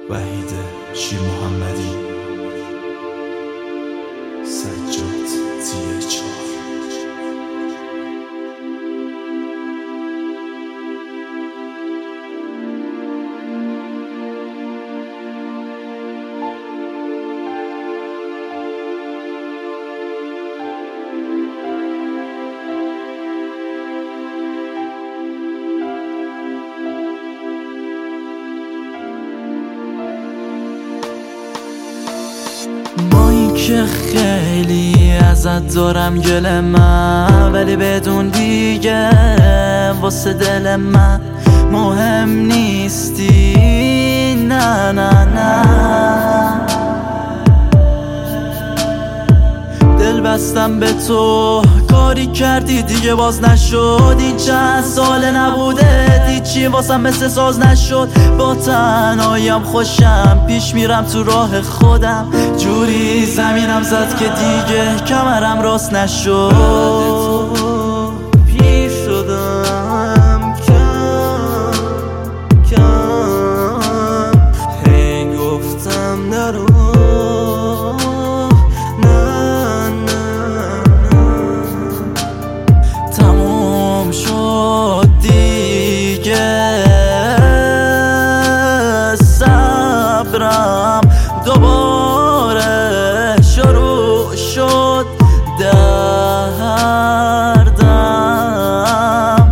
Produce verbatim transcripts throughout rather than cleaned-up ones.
وحید شیر محمدی، سجاد تی چهار. با این که خیلی ازت دارم گله من، ولی بدون دیگه واسه دل من مهم نیستی. نه نه نه دل بستم به تو، کاری کردی دیگه باز نشد. این چند سال نبوده هیچی واسم مثل ساز نشد. با تنهاییم خوشم، پیش میرم تو راه خودم، جوری زمینم زد که دیگه کمرم راست نشد. پیر شدم کم کم، هی گفتم نرو دوباره شروع شد دردم.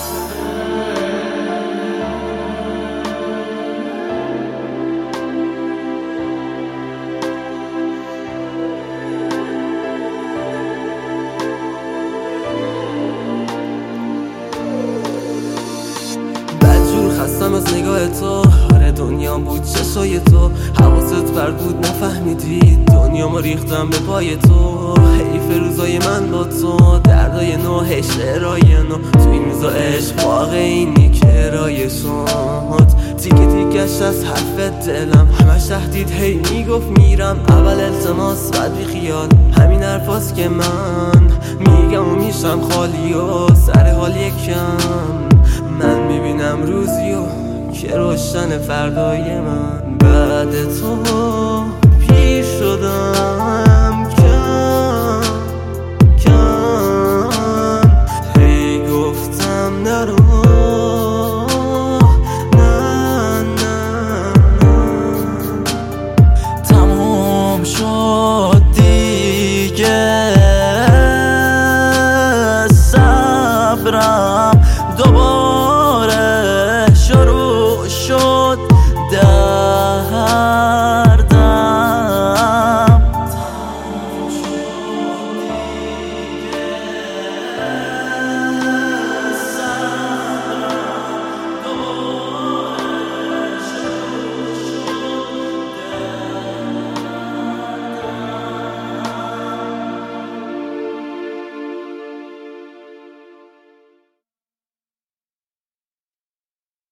بدجور خستم از نگاه تو، دنیا بود چشای تو، حواست پرت بود نفهمیدی دنیا ما ریختم به پای تو. حیف روزای من با تو، دردای نو، هی شعرهای نو، تو این روزا عشق واقعی نیکرای شد. تیکه تیکش از حرف دلم همش تهدید، هی میگفت میرم، اول التماس بعد بی خیال. همین حرفاست که من میگم و میشم خالی و سر حال یکم. من میبینم روزی و که روشن فردای من، بعد تو پیر شدم